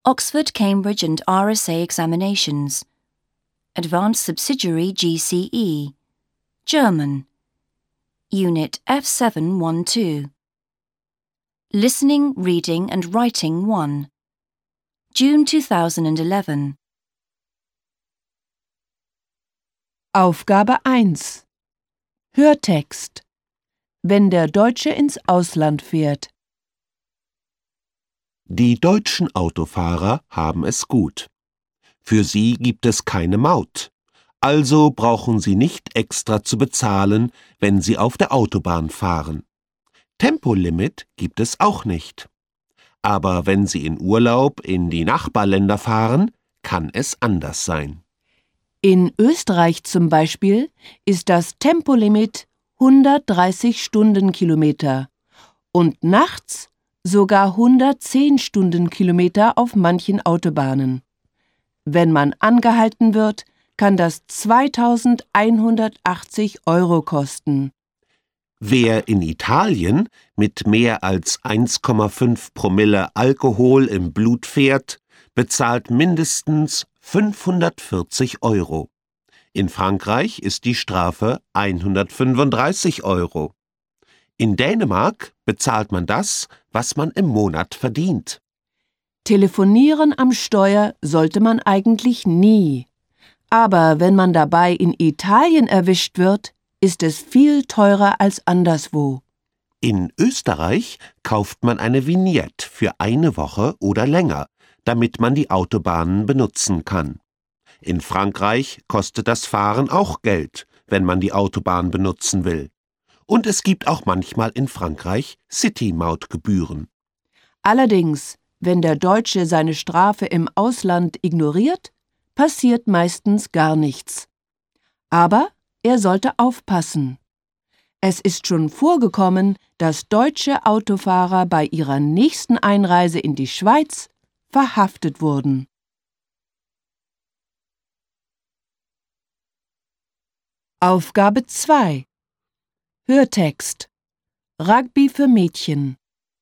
Oxford, Cambridge and RSA examinations. Advanced Subsidiary GCE. German. Unit F712. Listening, Reading and Writing 1. June 2011. Aufgabe 1. Hörtext. Wenn der Deutsche ins Ausland fährt. Die deutschen Autofahrer haben es gut. Für sie gibt es keine Maut. Also brauchen sie nicht extra zu bezahlen, wenn sie auf der Autobahn fahren. Tempolimit gibt es auch nicht. Aber wenn Sie in Urlaub in die Nachbarländer fahren, kann es anders sein. In Österreich zum Beispiel ist das Tempolimit 130 Stundenkilometer und nachts sogar 110 Stundenkilometer auf manchen Autobahnen. Wenn man angehalten wird, kann das 2.180 € kosten. Wer in Italien mit mehr als 1,5 Promille Alkohol im Blut fährt, bezahlt mindestens 540 €. In Frankreich ist die Strafe 135 €. In Dänemark bezahlt man das, was man im Monat verdient. Telefonieren am Steuer sollte man eigentlich nie. Aber wenn man dabei in Italien erwischt wird, ist es viel teurer als anderswo. In Österreich kauft man eine Vignette für eine Woche oder länger, damit man die Autobahnen benutzen kann. In Frankreich kostet das Fahren auch Geld, wenn man die Autobahn benutzen will. Und es gibt auch manchmal in Frankreich City-Mautgebühren. Allerdings, wenn der Deutsche seine Strafe im Ausland ignoriert, passiert meistens gar nichts. Aber er sollte aufpassen. Es ist schon vorgekommen, dass deutsche Autofahrer bei ihrer nächsten Einreise in die Schweiz verhaftet wurden. Aufgabe 2. Hörtext. Rugby für Mädchen.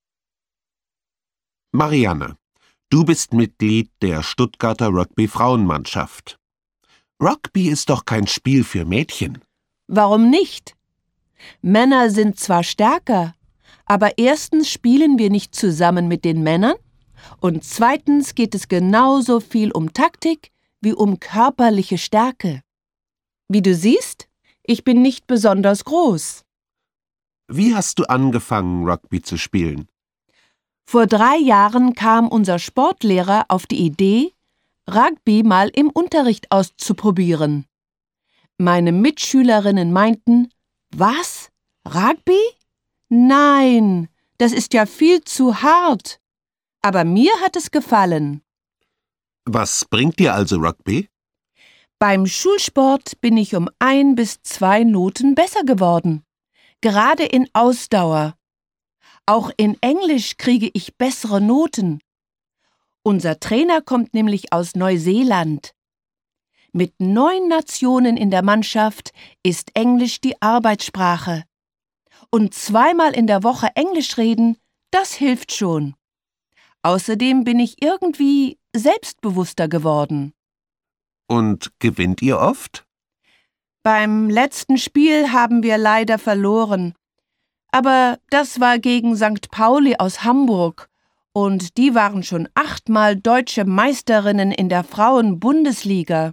Marianne, du bist Mitglied der Stuttgarter Rugby-Frauenmannschaft. Rugby ist doch kein Spiel für Mädchen. Warum nicht? Männer sind zwar stärker, aber erstens spielen wir nicht zusammen mit den Männern und zweitens geht es genauso viel um Taktik wie um körperliche Stärke. Wie du siehst, ich bin nicht besonders groß. Wie hast du angefangen, Rugby zu spielen? Vor 3 Jahren kam unser Sportlehrer auf die Idee, Rugby mal im Unterricht auszuprobieren. Meine Mitschülerinnen meinten, was? Rugby? Nein, das ist ja viel zu hart. Aber mir hat es gefallen. Was bringt dir also Rugby? Beim Schulsport bin ich um 1 bis 2 Noten besser geworden. Gerade in Ausdauer. Auch in Englisch kriege ich bessere Noten. Unser Trainer kommt nämlich aus Neuseeland. Mit 9 Nationen in der Mannschaft ist Englisch die Arbeitssprache. Und 2-mal in der Woche Englisch reden, das hilft schon. Außerdem bin ich irgendwie selbstbewusster geworden. Und gewinnt ihr oft? Beim letzten Spiel haben wir leider verloren. Aber das war gegen St. Pauli aus Hamburg. Und die waren schon 8-mal deutsche Meisterinnen in der Frauen-Bundesliga.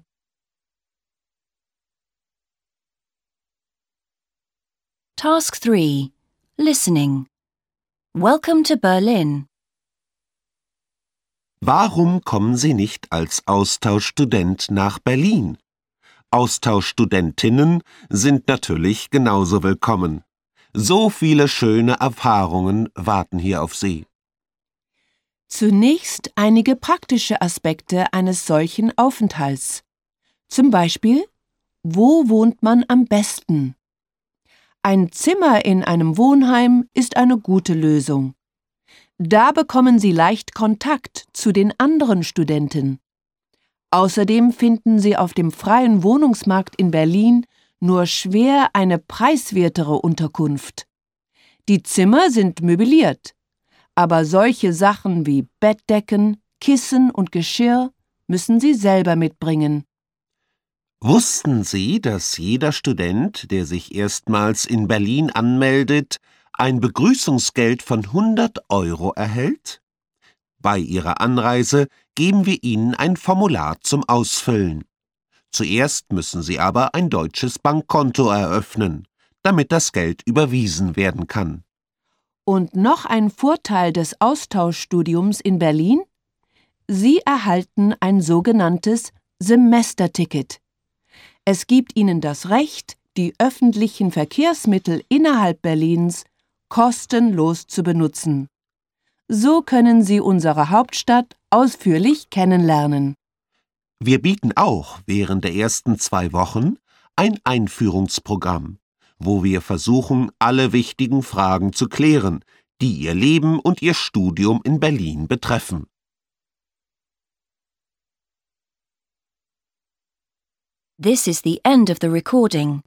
Task 3. Listening. Welcome to Berlin. Warum kommen Sie nicht als Austauschstudent nach Berlin? Austauschstudentinnen sind natürlich genauso willkommen. So viele schöne Erfahrungen warten hier auf Sie. Zunächst einige praktische Aspekte eines solchen Aufenthalts. Zum Beispiel, wo wohnt man am besten? Ein Zimmer in einem Wohnheim ist eine gute Lösung. Da bekommen Sie leicht Kontakt zu den anderen Studenten. Außerdem finden Sie auf dem freien Wohnungsmarkt in Berlin nur schwer eine preiswertere Unterkunft. Die Zimmer sind möbliert, aber solche Sachen wie Bettdecken, Kissen und Geschirr müssen Sie selber mitbringen. Wussten Sie, dass jeder Student, der sich erstmals in Berlin anmeldet, ein Begrüßungsgeld von 100 € erhält? Bei Ihrer Anreise geben wir Ihnen ein Formular zum Ausfüllen. Zuerst müssen Sie aber ein deutsches Bankkonto eröffnen, damit das Geld überwiesen werden kann. Und noch ein Vorteil des Austauschstudiums in Berlin? Sie erhalten ein sogenanntes Semesterticket. Es gibt Ihnen das Recht, die öffentlichen Verkehrsmittel innerhalb Berlins kostenlos zu benutzen. So können Sie unsere Hauptstadt ausführlich kennenlernen. Wir bieten auch während der ersten 2 Wochen ein Einführungsprogramm, wo wir versuchen, alle wichtigen Fragen zu klären, die Ihr Leben und Ihr Studium in Berlin betreffen. This is the end of the recording.